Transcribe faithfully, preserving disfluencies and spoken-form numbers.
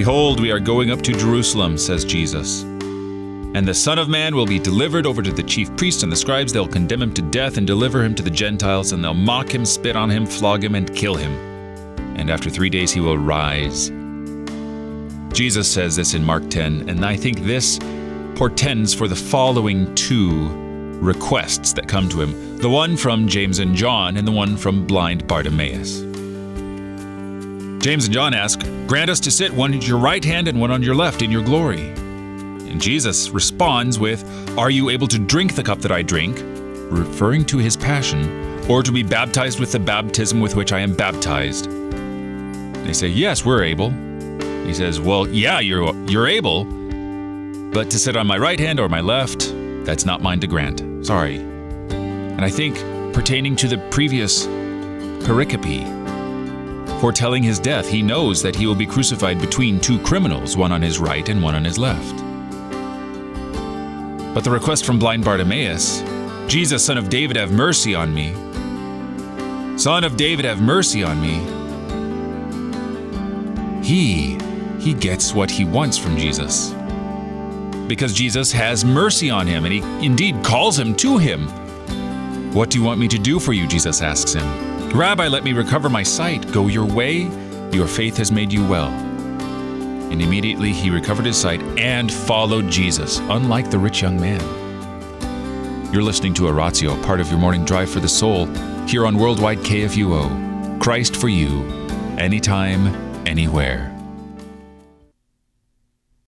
Behold, we are going up to Jerusalem, says Jesus. And the Son of Man will be delivered over to the chief priests and the scribes. They'll condemn him to death and deliver him to the Gentiles, and they'll mock him, spit on him, flog him, and kill him. And after three days he will rise. Jesus says this in Mark ten, and I think this portends for the following two requests that come to him. The one from James and John, and the one from blind Bartimaeus. James and John ask, "Grant us to sit one at your right hand and one on your left in your glory." And Jesus responds with, "Are you able to drink the cup that I drink," referring to his passion, "or to be baptized with the baptism with which I am baptized?" They say, "Yes, we're able." He says, "Well, yeah, you're you're able, but to sit on my right hand or my left, that's not mine to grant. Sorry." And I think pertaining to the previous pericope, foretelling his death, he knows that he will be crucified between two criminals, one on his right and one on his left. But the request from blind Bartimaeus, "Jesus, Son of David, have mercy on me. Son of David, have mercy on me." He, he gets what he wants from Jesus. Because Jesus has mercy on him, and he indeed calls him to him. "What do you want me to do for you?" Jesus asks him. "Rabbi, let me recover my sight." "Go your way, your faith has made you well." And immediately he recovered his sight and followed Jesus, unlike the rich young man. You're listening to Oratio, part of your morning drive for the soul, here on Worldwide K F U O. Christ for you, anytime, anywhere.